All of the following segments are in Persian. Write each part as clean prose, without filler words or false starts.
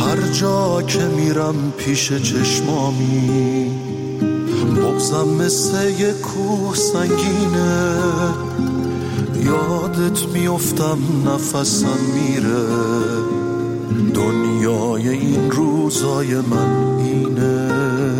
هر جا که میرم پیش چشمامی، بغضم مثل یه کوه سنگینه، یادت میافتم نفسم میره، دنیای این روزای من اینه.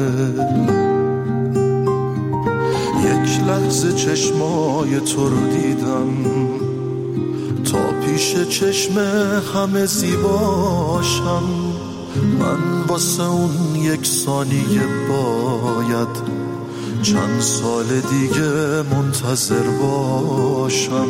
یک لحظه چشمای تو رو دیدم، تا پیش چشم همه زیباشم، من واسه اون یک ثانیه باید چند سال دیگه منتظر باشم.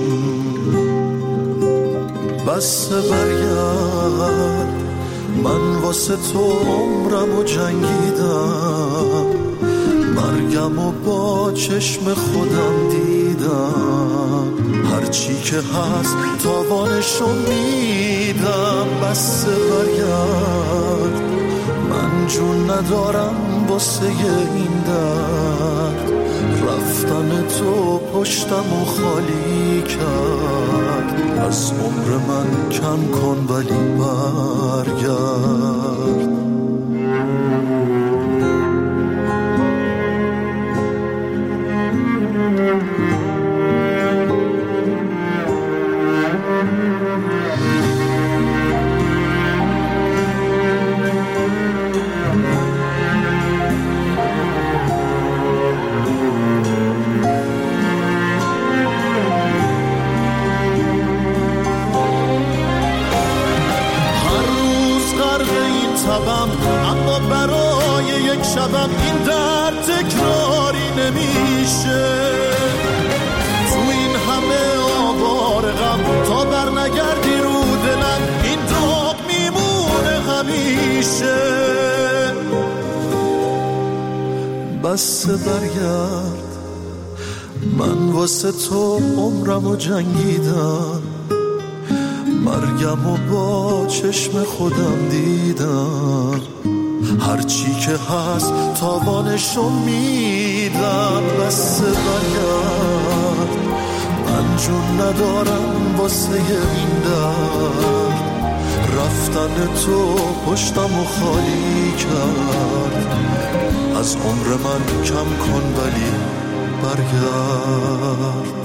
بس برگرد، من واسه تو عمرمو جنگیدم، مرگم و با چشم خودم دیدم، هرچی که هست تاوانشو میدم. بس برگرد، من جون ندارم واسه این درد، رفتن تو پشتمو خالی کرد، از عمر من کم کن ولی برگرد. اما برای یک شبم این درد تکراری نمیشه، تو این همه آوار غم تا بر نگردی رو دلم، این داغ میمونه همیشه. بس برگرد، من واسه تو عمرمو جنگیدم، مرگم و با چشم خودم دیدم، هرچی که هست تاوانشو میدم. بس برگرد، من جون ندارم واسه این درد، رفتن تو پشتمو خالی کرد، از عمر من کم کن ولی برگرد.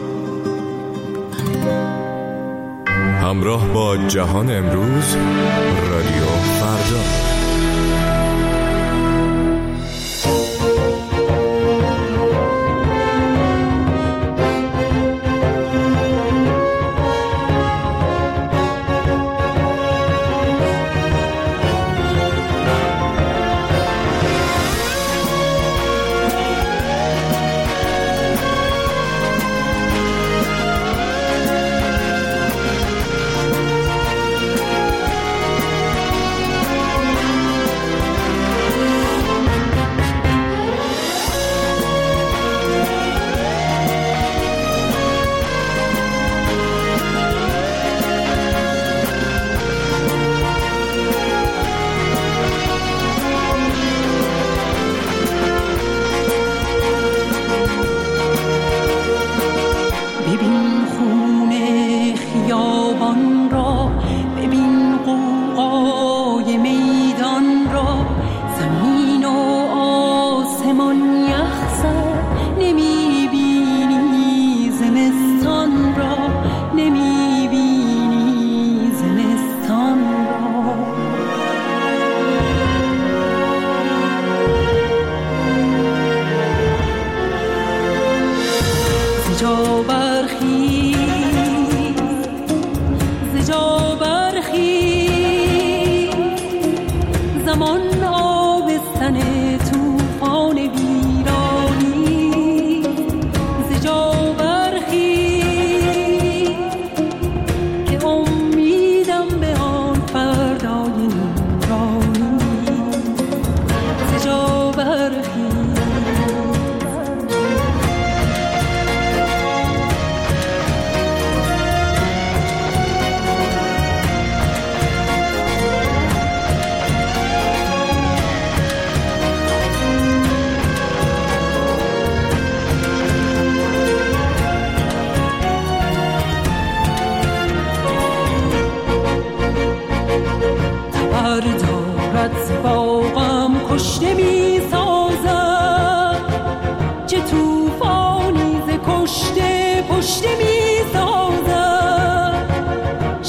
همراه با جهان امروز، رادیو فردا.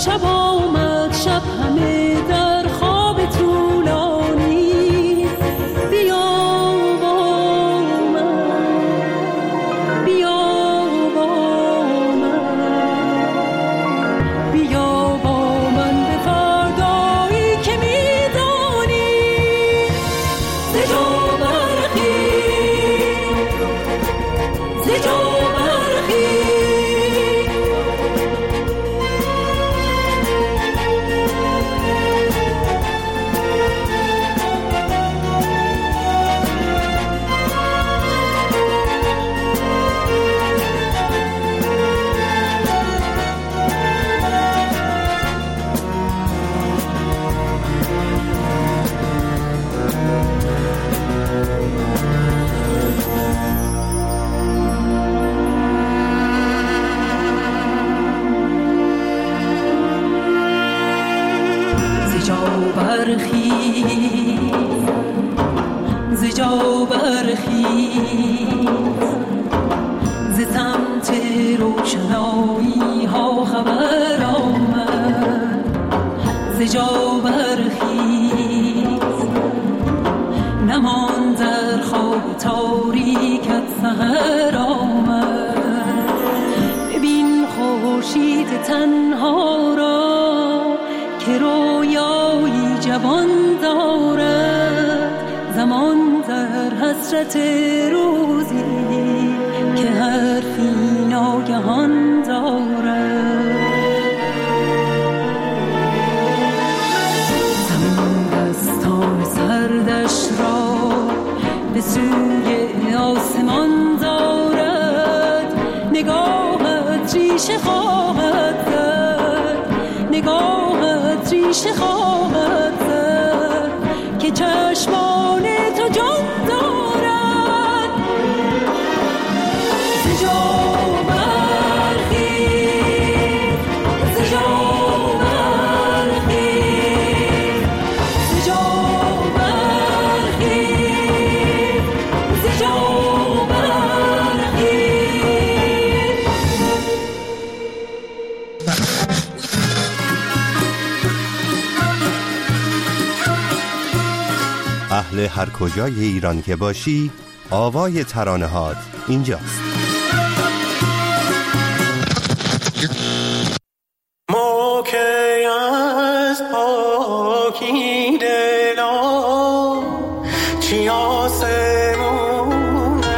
شب آمد شب همه در خواب طولانی بیا با من بیا با من بیا با من به فردایی که میدانی ز جا برخیز ز جا ز جا برخیز ز سمت روشنایی ها خبر آمد ز جا برخیز نمان در خواب تاریکت سحر آمد ببین خورشید تنها را که رویایی جوان دارد زمان در حسرت روزی که حرفی ناگهان دارد زمین دستان سردش را به سوی آسمان دارد نگاهت ریشه خواهد زد نگاهت ریشه خواهد زد که چشمان تو جان دارد ز جا برخیز ز جا برخیز ز جا برخیز ز جا اهل هر کجای ایران که باشی آوای ترانه‌هات اینجاست. ما که از پاکی دلا چی آسمونه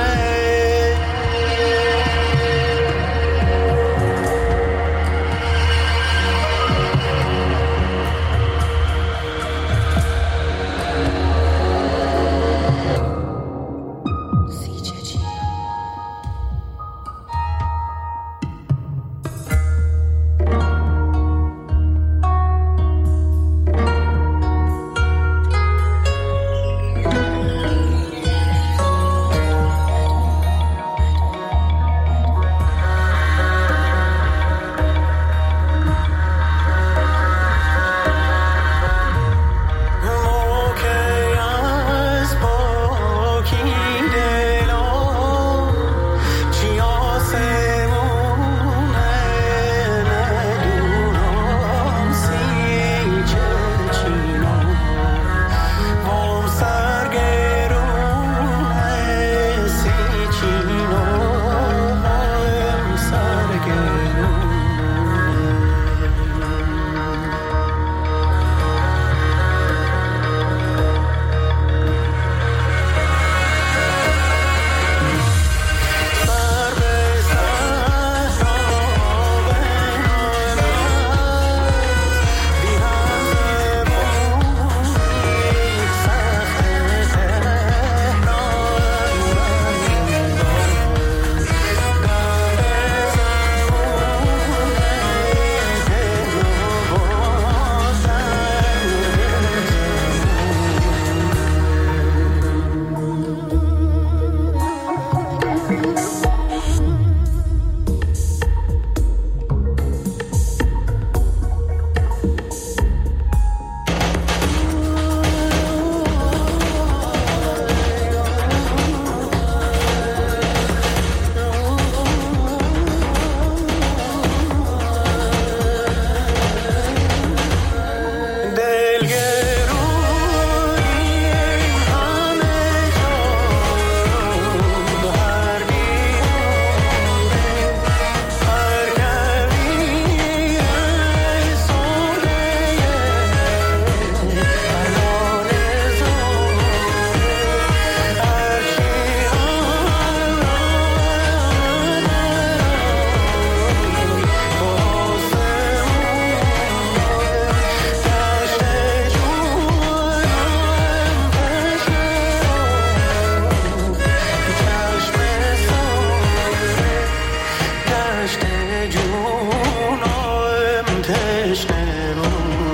تشنه رو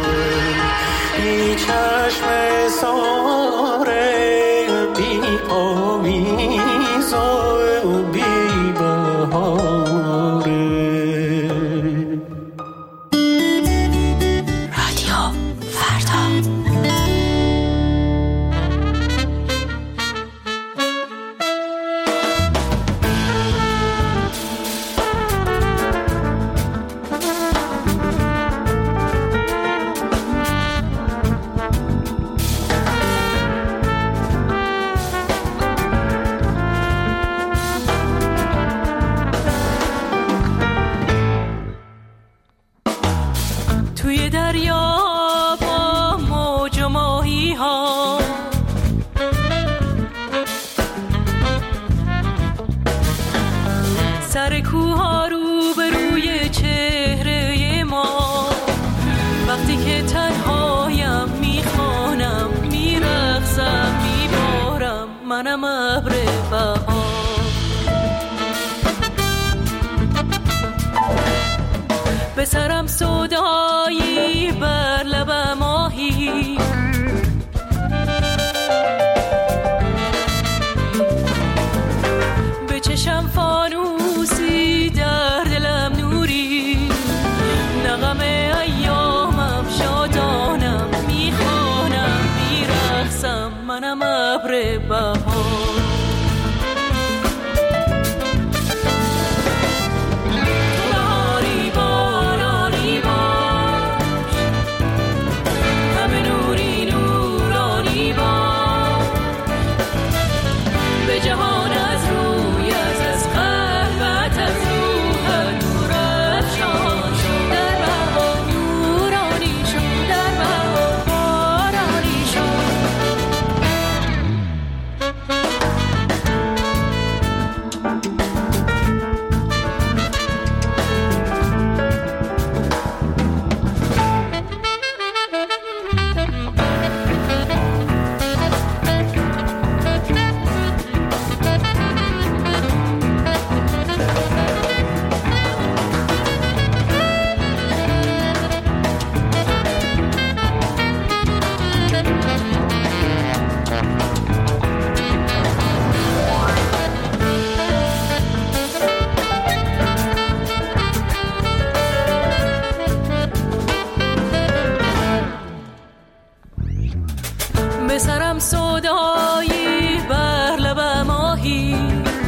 بی چشم ساره بی آویز و بی بهاره. رادیو فردا. توی دریا با موج و ماهی ها سر کوها رو به روی چهره ما، وقتی که تنهایم میخوانم میرقصم میبارم منم ابر بهار. به سرم سودایی بر لب ماهی، به چشم فانوسی در دلم نوری، نغم ایامم شادانم میخوانم میرقصم منم ابر بهار. به سرم سودایی بر لب ماهی،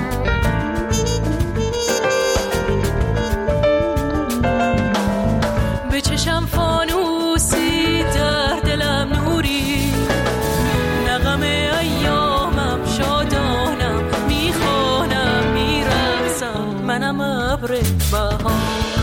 به چشم فانوسی در دلم نوری، نغم ایامم شادانم میخوانم میرقصم منم ابر بهار.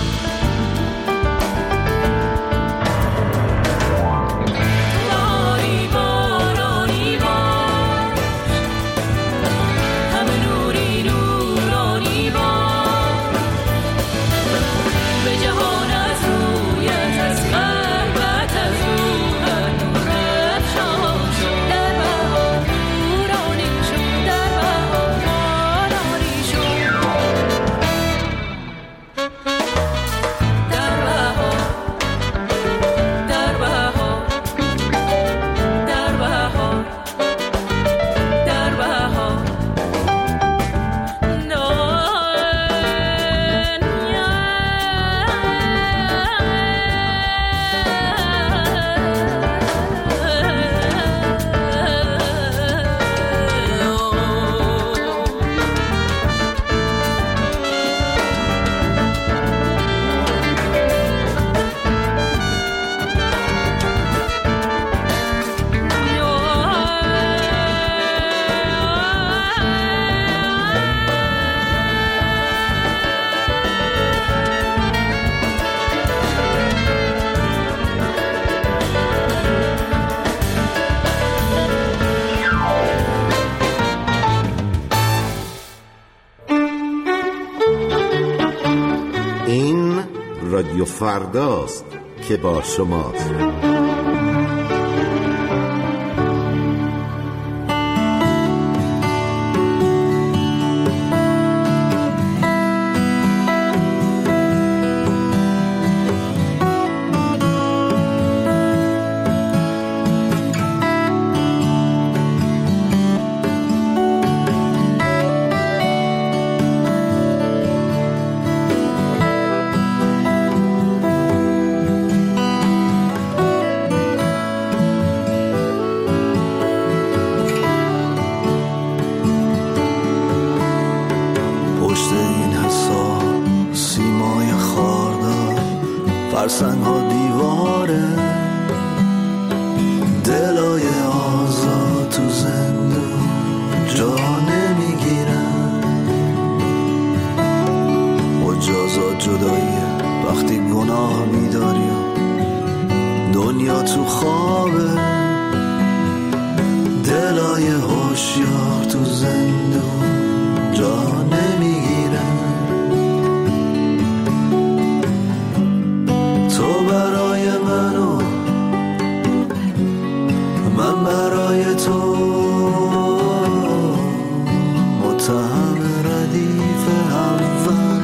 رادیو فرداست که با شماست. تو خوابه، دلای هوشیار تو زندون جا نمیگیره. تو برای من و من برای تو، متهم ردیف اول،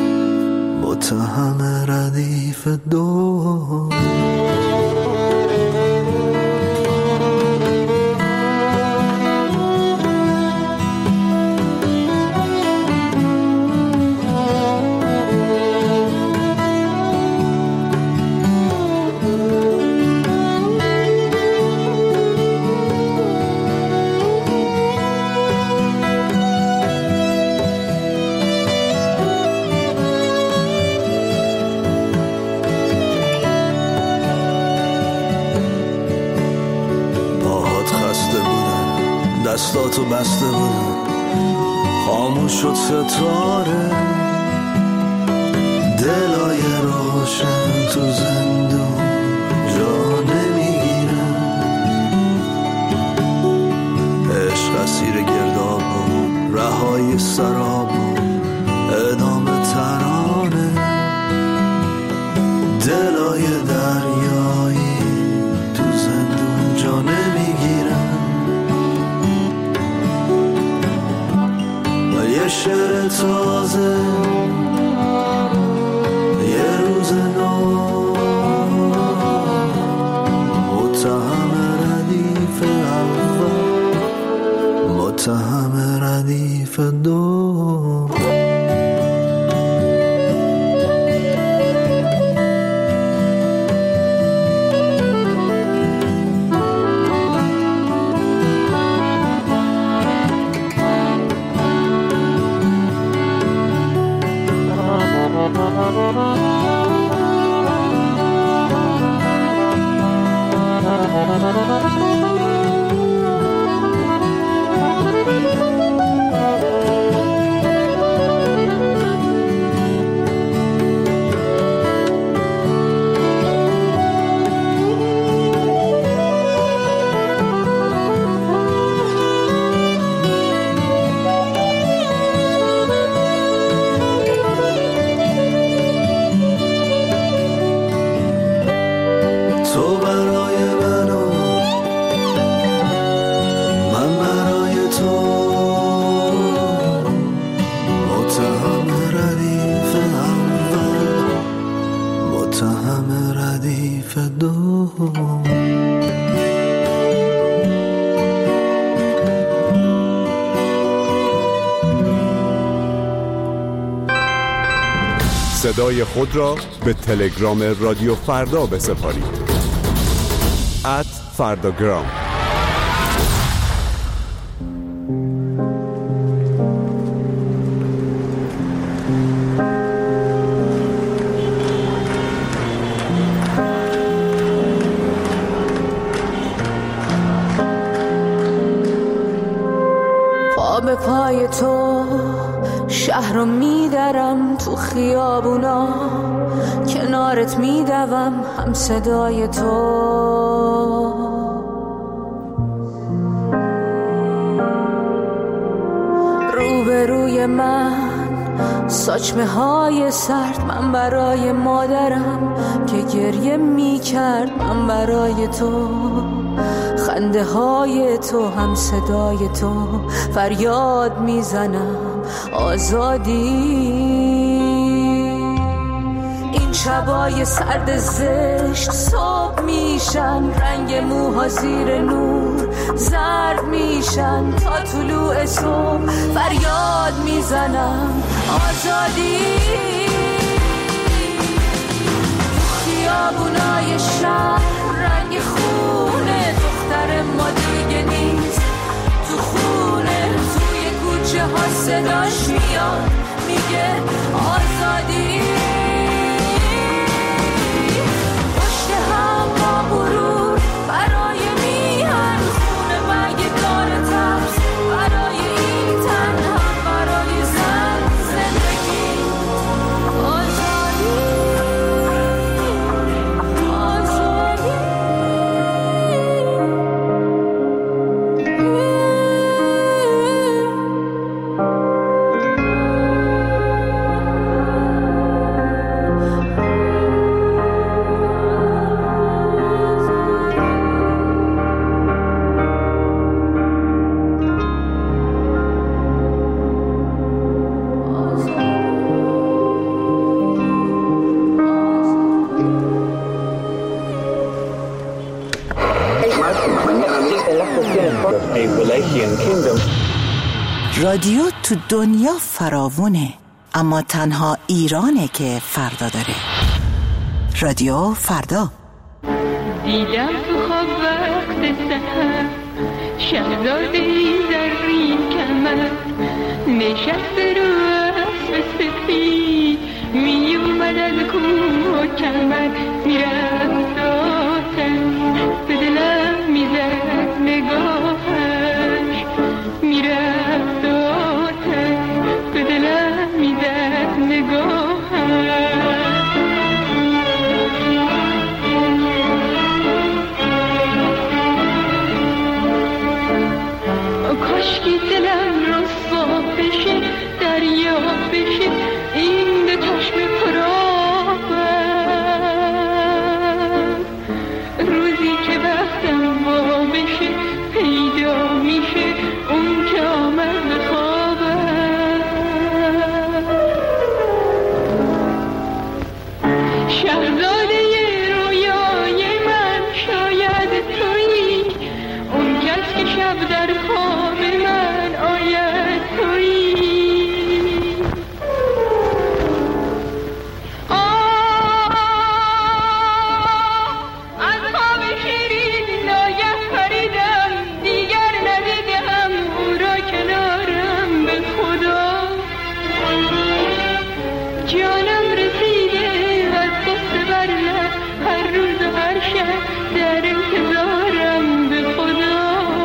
متهم ردیف دو. دستاتو بسته بودن، خاموش شد ستاره، دلای روشن تو زندون جا نمیگیرن. عشق اسیر گرداب بود، رهای سراب بود، ادامه ترانه، دلای دریایی تو زندون جا نمیگیرن. یه شعر تازه، یه روز نو، متهم ردیف اول، متهم ردیف دو. صدای خود را به تلگرام رادیو فردا بسپارید. @فرداگرام. پا به پای تو شهر رو میدرم، تو خیابونا کنارت میدوم، هم صدای تو. روبروی من ساچمه های سرد، من برای مادرم که گریه میکرد، من برای تو. خنده های تو، هم صدای تو، فریاد میزنم آزادی. این شبای سرد زشت صبح میشن، رنگ موها زیر نور زرد میشن، تا طلوع صبح فریاد میزنم آزادی. خیابونای شهر رنگ خونه، دختر ما دیگه نیست تو خونه، توی کوچه ها صداش میاد میگه آزادی. پشت هم با غرور برای میهن، خونه مگه داره ترس برای این تن، هم برای زن زندگی. آزادی آزادی. رادیو تو دنیا فراوونه، اما تنها ایرانه که فردا داره. رادیو فردا. دیدم تو خواب وقت سحر شهزاده‌ای زرین کمر نشسته رو اسب سفید می اومد از کوه و کمر میرفت آتش به دلم میزد نگاهش میرفت آتش به دلم میزد نگاهش کاشکی دلم رسوا بشه دریا بشه این دو چشم پرآب روزی که وقتم وا بشه پیدا میشه اون که آمد به خوابم شهزاده رویای من شاید تویی اون کس که شب در خواب من آید تویی از خواب شیرین ناگه پریدم دیگر ندیدم او را کنارم به خدا جانم رسیده از قصه بر لب هر روز و هر شب در انتظارم به خدا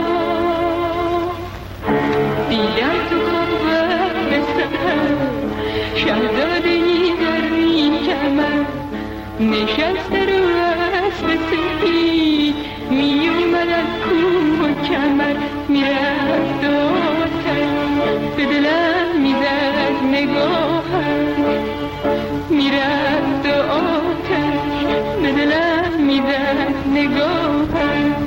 دیدم تو خواب وقت سحر شهزاده‌ای زرین کمر نشسته رو اسب سفید می اومد از کوه و کمر میرفت آتش به دلم میزد نگاهش میرفت آتش به دلم میزد نگاهش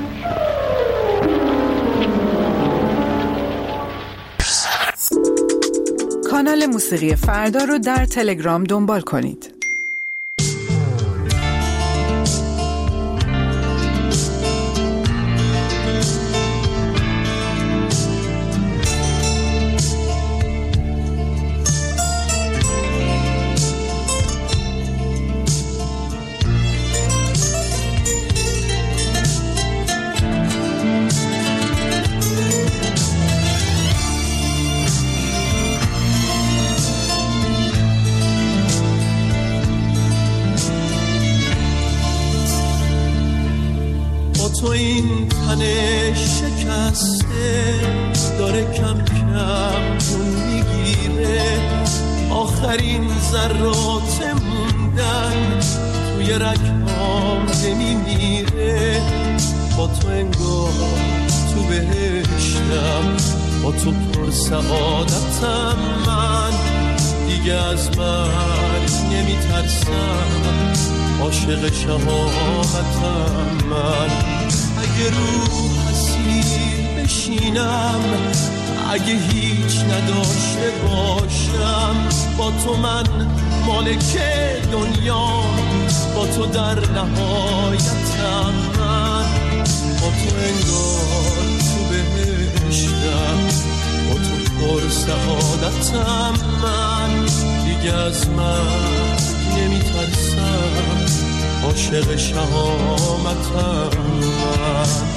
کانال موسیقی فردا رو در تلگرام دنبال کنید. تو این تن شکسته داره کم کم جون میگیره آخرین ذرات موندن توی رگ‌هام نمیمیره با تو انگار تو بهشتم با تو پر سعادتم من دیگه از مرگ نمیترسم عاشق شهامتم من اگه رو اسیر بشینم اگه هیچ نداشته باشم با تو من مالک دنیا با تو در نهایتم من با تو انگار تو بهشتم با تو پر سعادتم من دیگه از من نمیترسم عاشق شهامتم من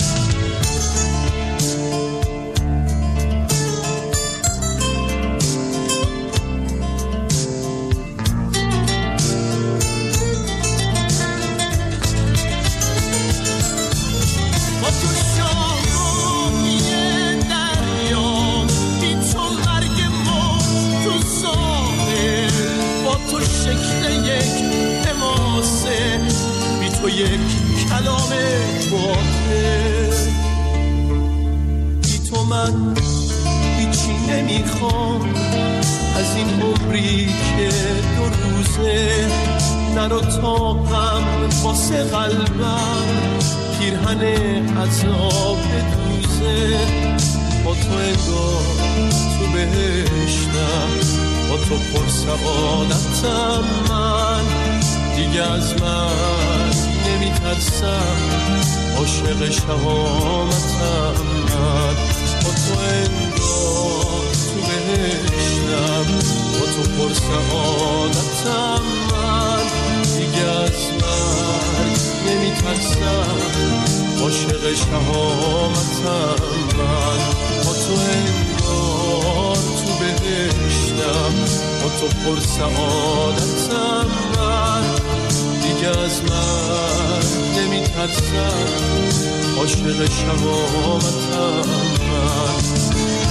تو یک کلام باطل بی تو من هیچی نمیخوام از این عمری که دو روزه نرو تا غم واسه قلبم پیرهن عذاب دوزه با تو انگار تو بهشتم با تو پر سعادتم من دیگه از من نمیترسم عاشق شهامتم من، با تو انگار تو بهشتم، با تو پر سعادتم من، دیگه از مرگ نمیترسم، عاشق شهامتم من، با تو انگار تو بهشتم، با تو پر سعادتم من، دیگه از مرگ نمیترسم، عاشق شهامتم من.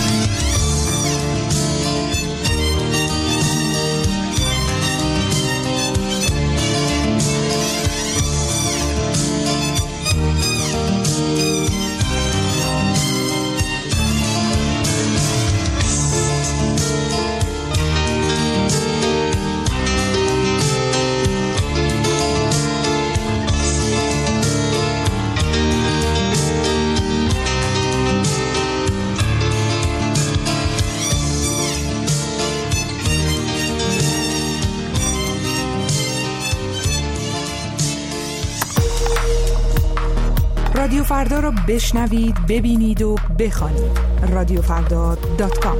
رادیو فردا رو بشنوید، ببینید و بخوانید. radiofrda.com.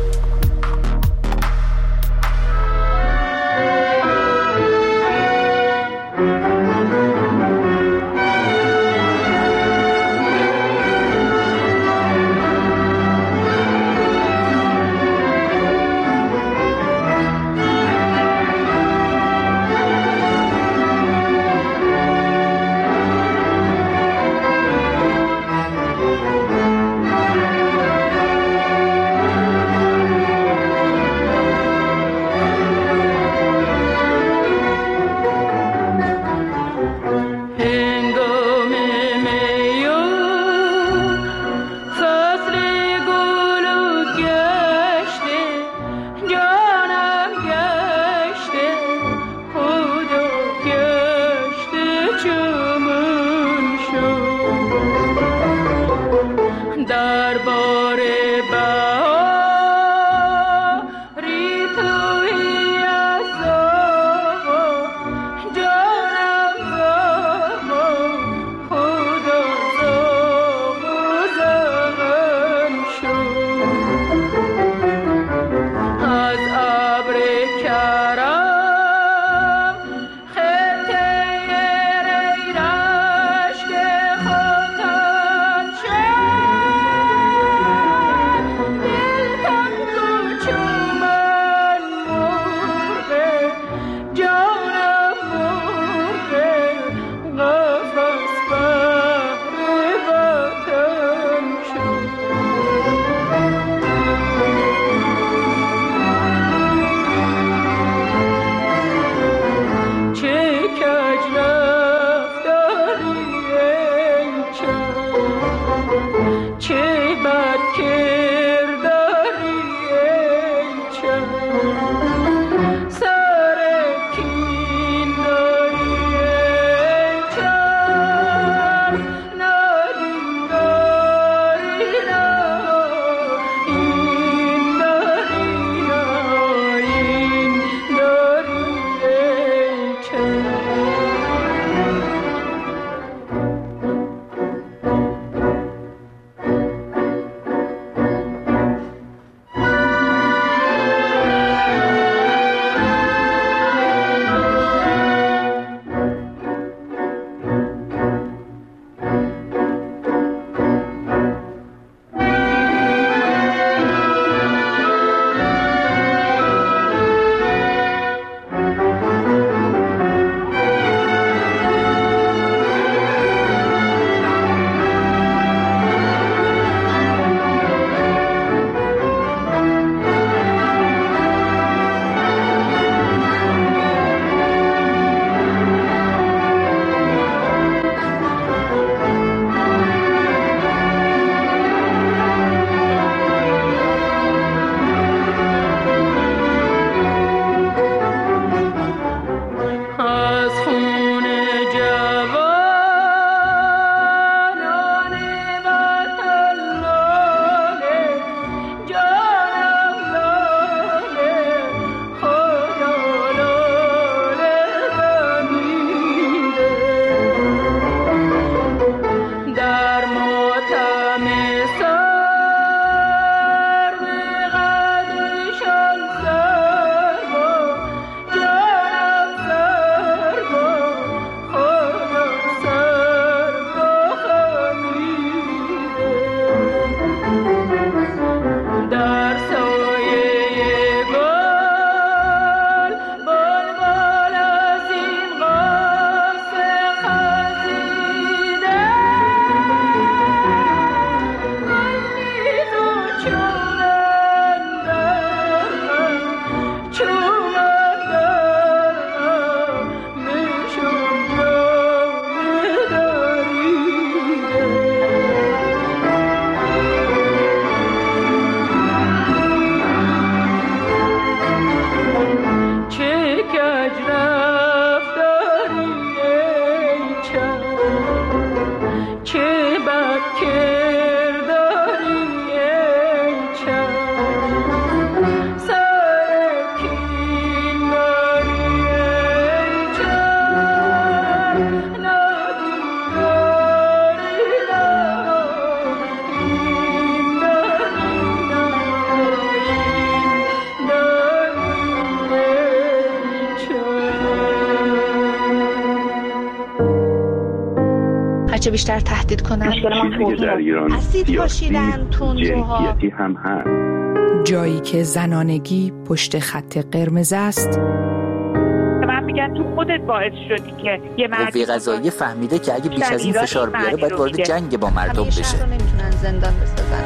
هرچه بیشتر تهدید کنن. چیزی که در ایران سیاسی جنسیتی هم هست. جایی که زنانگی پشت خط قرمز است. من میگن تو خودت باعث شدی که یه قوه قضاییه فهمیده که اگه بیش از این فشار بیاره باید وارد جنگ با مردم بشه. همیشه نمیتونن زندان بسازن.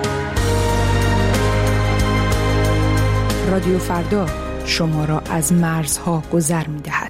رادیو فردا شما را از مرزها گذر می‌دهد.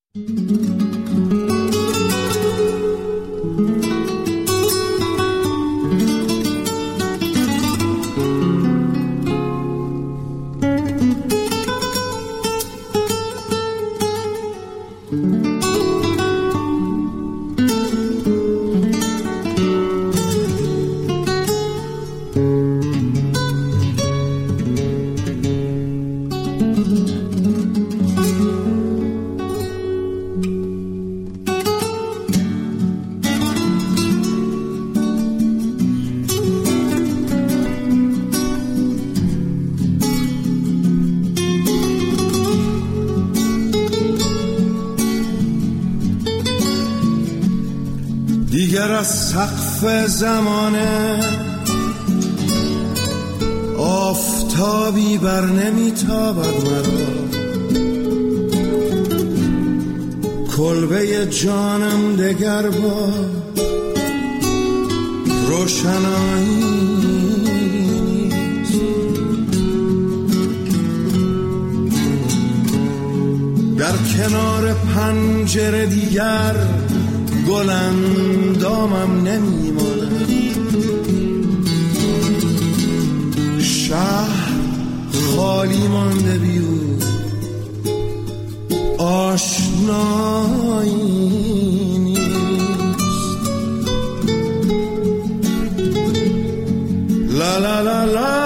دیگر از سقف زمانه آفتابی بر نمیتابد مرا، کلبه جانم دگر با روشنایی نیست. در کنار پنجره دیگر گل اندامم نمیماند، شهر خالی مانده بیو آشنایی نیست. لا لا لا لا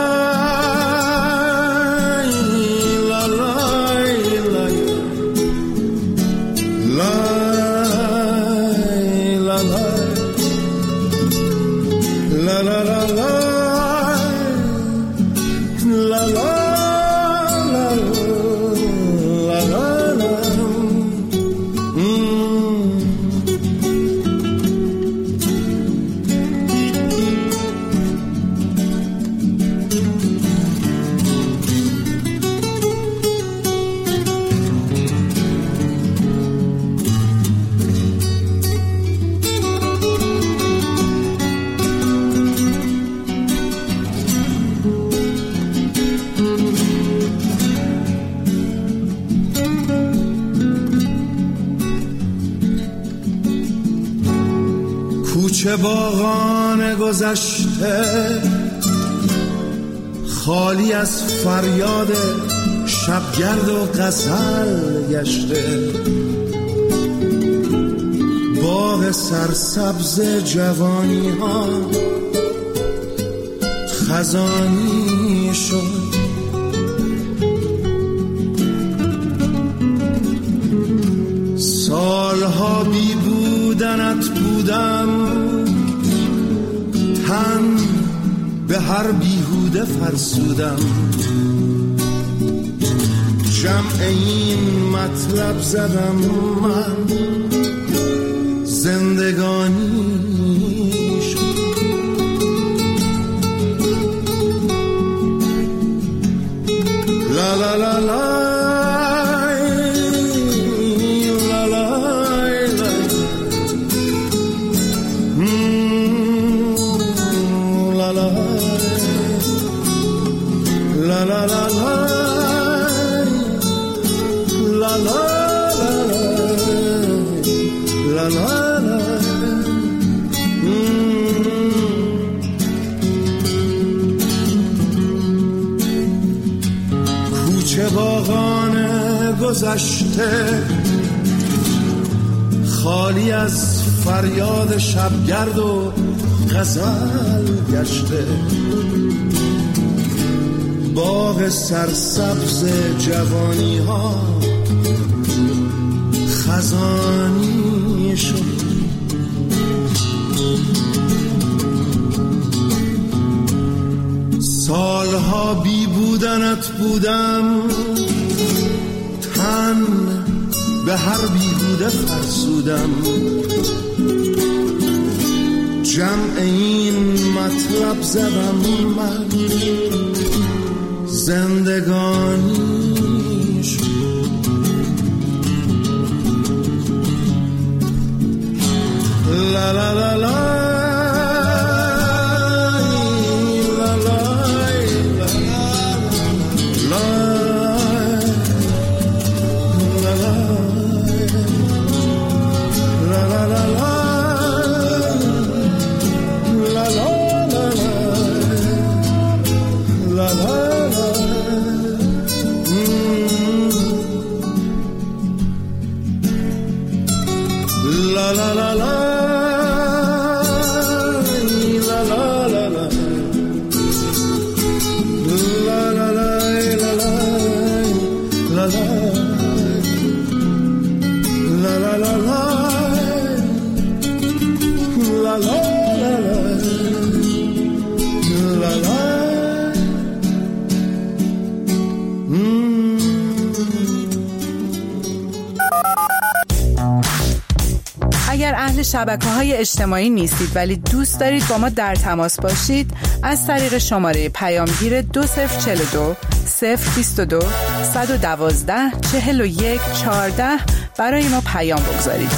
کوچه باغان گذشته خالی از فریاد شبگرد و غزل گشته، باغ سرسبز جوانی ها خزانی شد. سالها بی بودنت بودم، تن به هر بیهوده فرسودم، جمع این مطلب زدم من زندگانی شد. لا لا لا لا کوچه باغان گذشته خالی از فریاد شبگرد و غزل گشته، باغ سرسبز جوانی ها خزانی شد. سالها بی بودنت بودم، تن به هر بیهوده فرسودم، جمع این مطلب زدم من زندگانیش لا لا لا لا اگر اهل شبکه‌های اجتماعی نیستید ولی دوست دارید با ما در تماس باشید، از طریق شماره پیامگیر 2042 022 112 41 14 برای ما پیام بگذارید.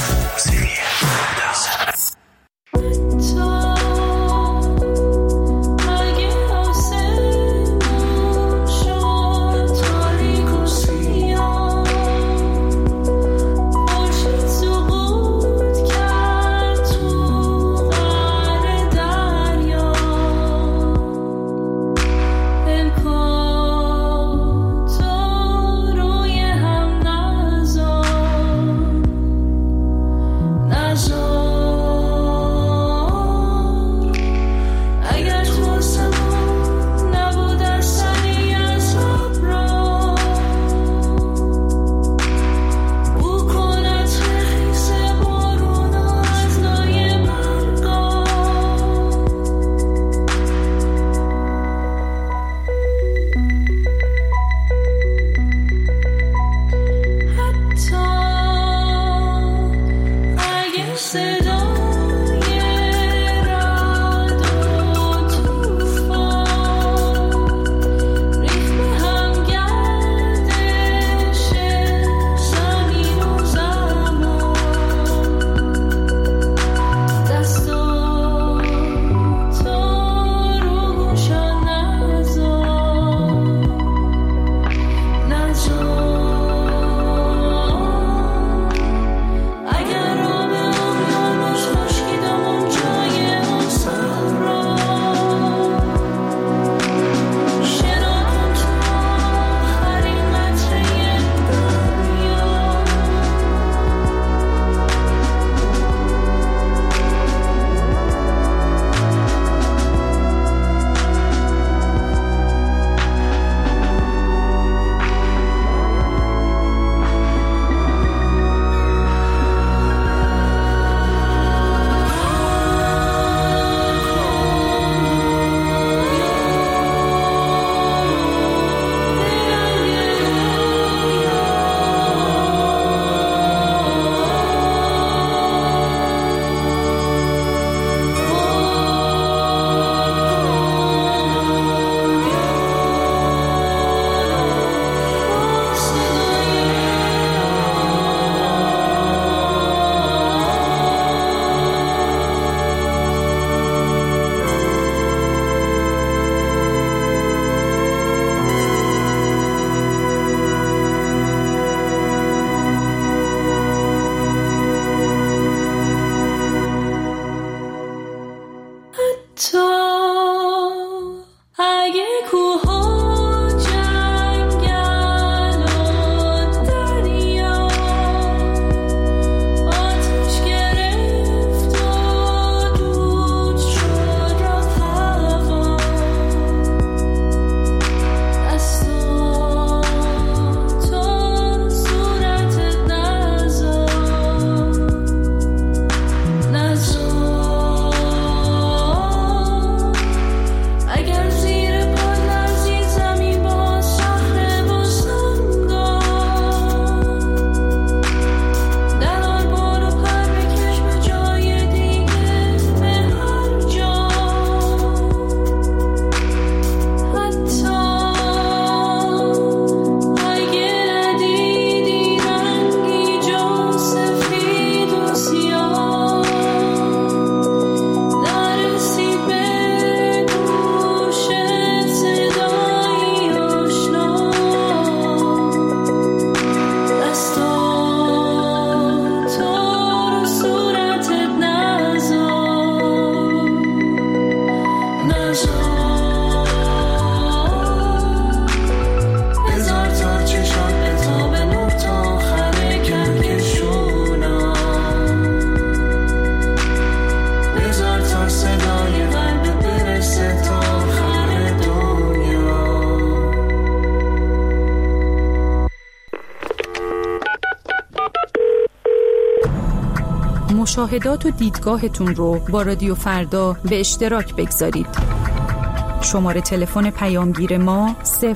مشاهدات و دیدگاهتون رو با رادیو فردا به اشتراک بگذارید. شماره تلفن پیامگیر ما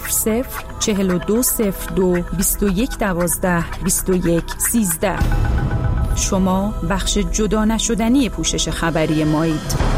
00420221122113. شما بخش جدا نشدنی پوشش خبری مایید.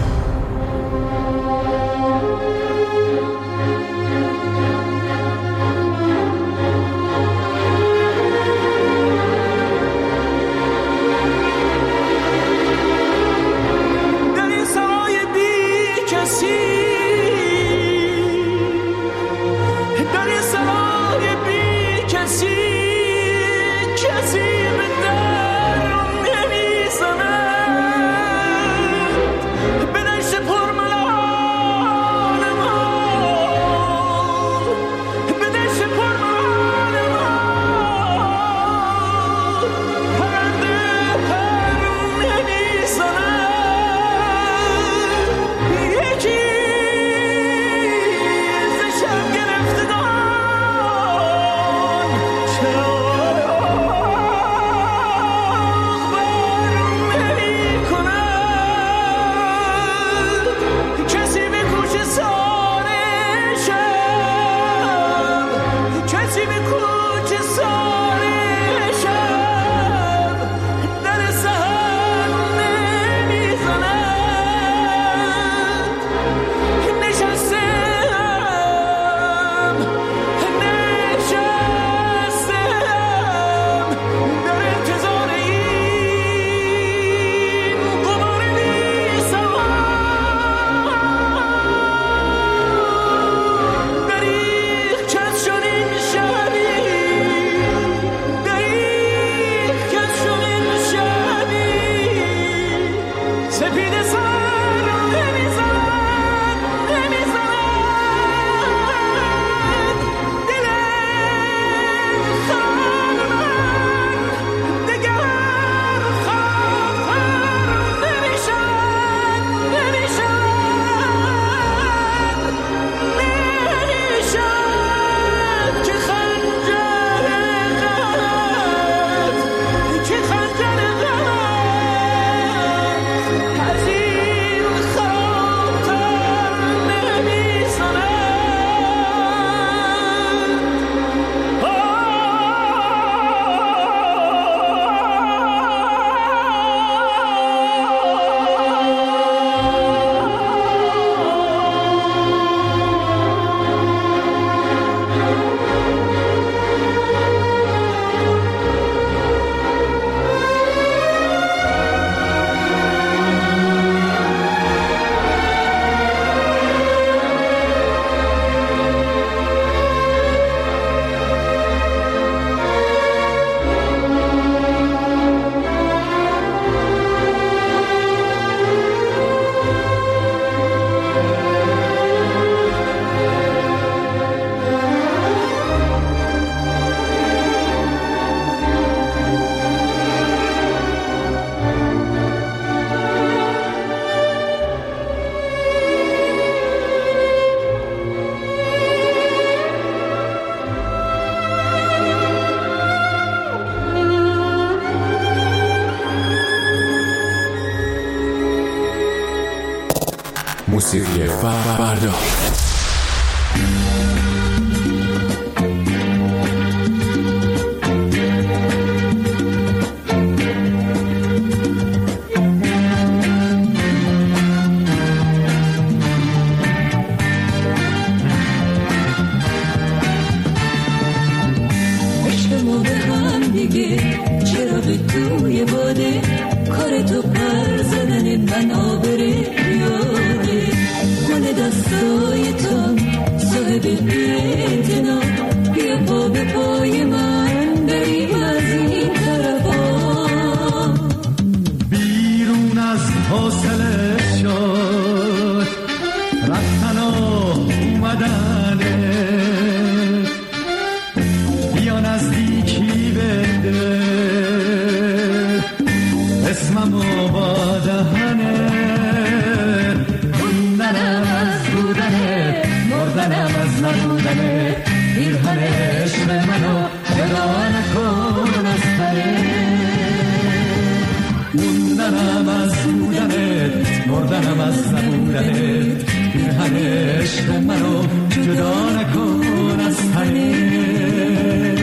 موسیقی فردا. مردنم از نبودنت، پیرهن عشق منو جدا نکن از تنت.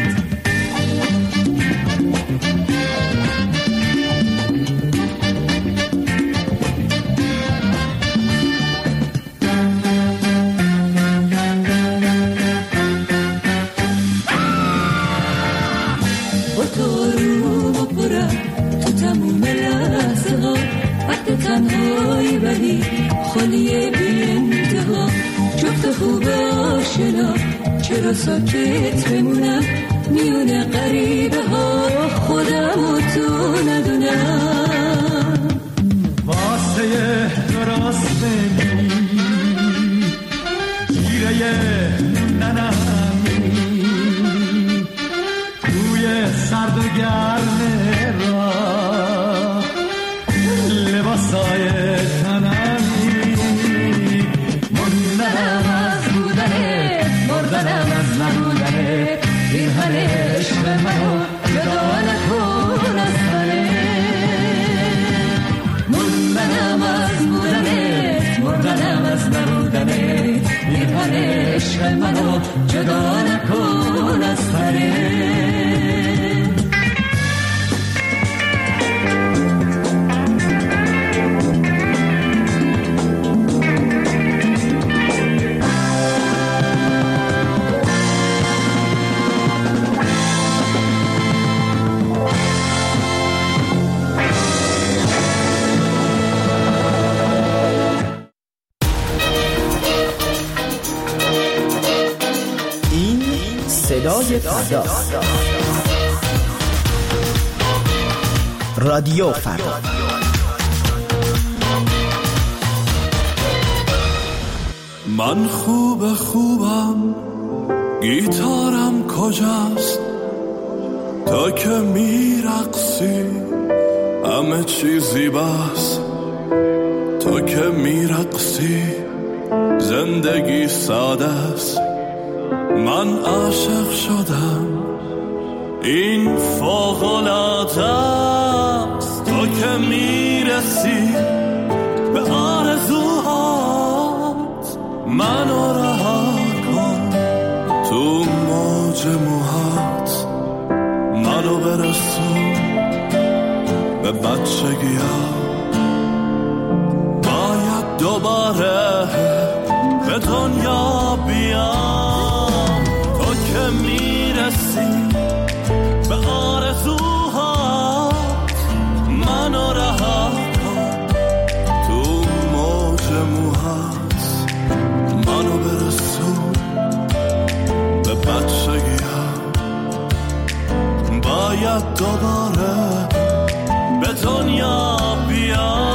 خالیه بی انتها جفت خوب آشنا، چرا ساکت بمونم میونه غریبه ها، خودم و تو ندونم. واسه درست بگی گیره ننمی توی سرد و گرم راه، لباسای مردنم از نبودنه، پیرهن عشق منو جدا نکن از تنت. مردنم از بودنه، مردنم از نبودنه، پیرهن عشق منو جدا نکن از تنت. صدای فردا، رادیو فردا. من خوبم، گیتارم کجاست؟ تا که میرقصی همه چیزی بس، تا که میرقصی زندگی ساده است. من عاشق شدم، این فوق‌العاده است. تو که میرسی به آرزوهات، منو رها کن تو موج موهات، منو برسون به بچگی‌ها. باید دوباره به دنیا بیام، تو که میرسی به آرزوهات، منو رها کن تو موج موهات، منو برسون به بچگی‌ها. باید دوباره به دنیا بیام.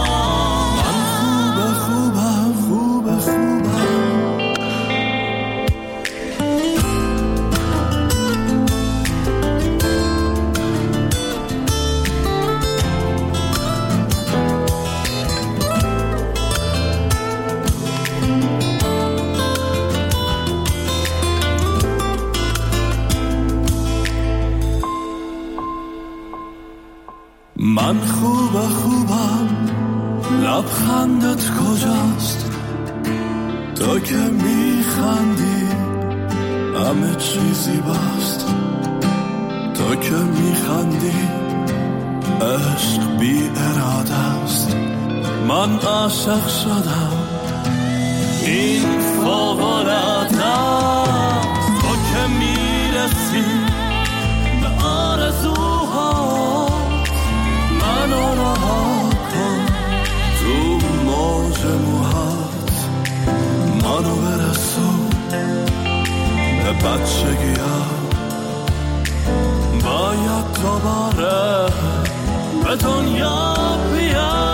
من خوبم، لبخندت کجاست؟ تو که میخندی همه چیزی بست، تو که میخندی عشق بی اراده است. من عاشق شدم، این فوق‌العاده است. تو که میرسی به آرزوهات، منو رها کن تو موج موهات، منو برسون به بچگی‌ها. باید دوباره به دنیا بیام.